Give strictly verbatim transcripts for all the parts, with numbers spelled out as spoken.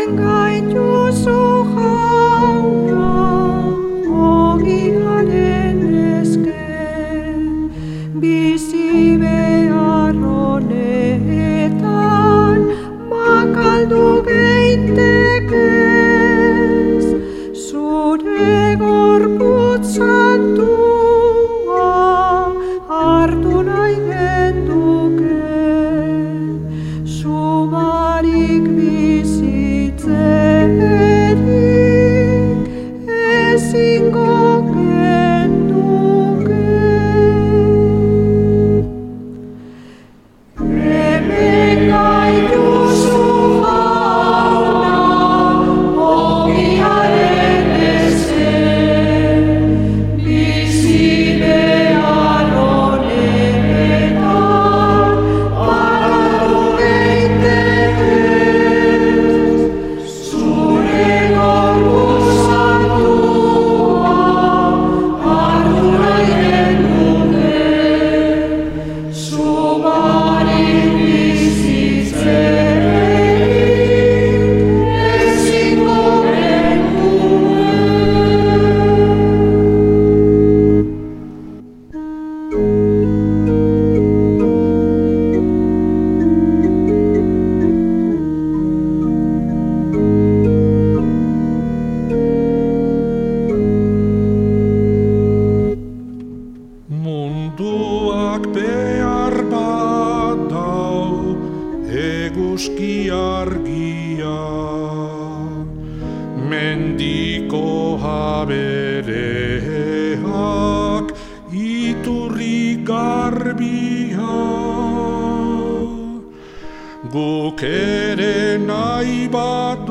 Guk ere nahi bat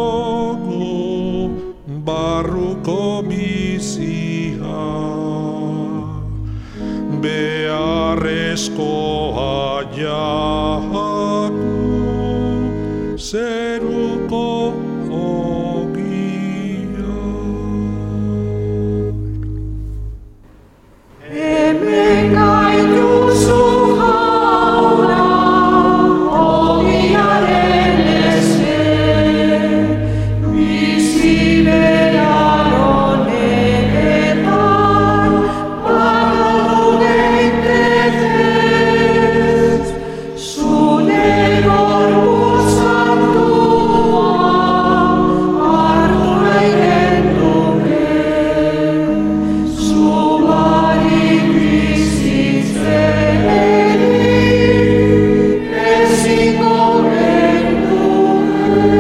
dugu barruko bizia, beharrezkoa jaku zeruko ogia. Hemen gaituzu jauna, ogiaren eske, bizi behar honetan, bagaldu geintekez, zure gorputz santua hartu nahi genduke, zu barik bizitzerik ezingo genduke.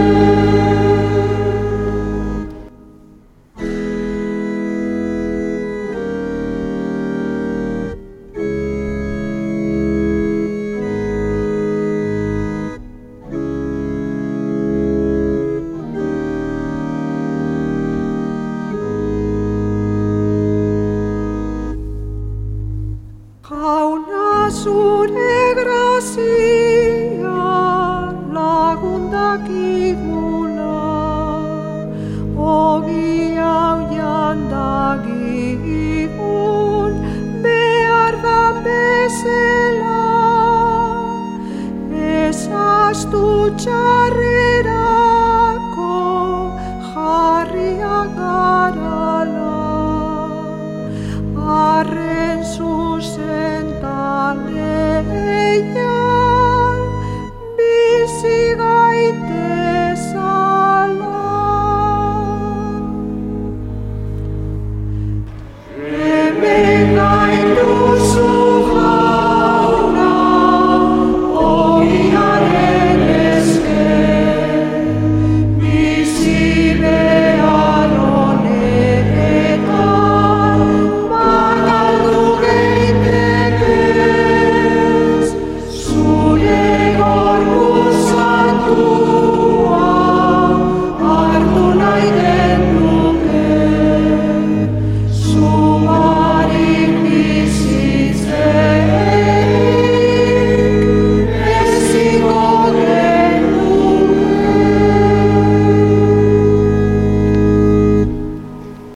Jauna, zure grazia lagun dakigula, ogi hau jandagigun behar dan bezala, ez ahaztu txarrerako jarriak garala. Arren zuzen taleia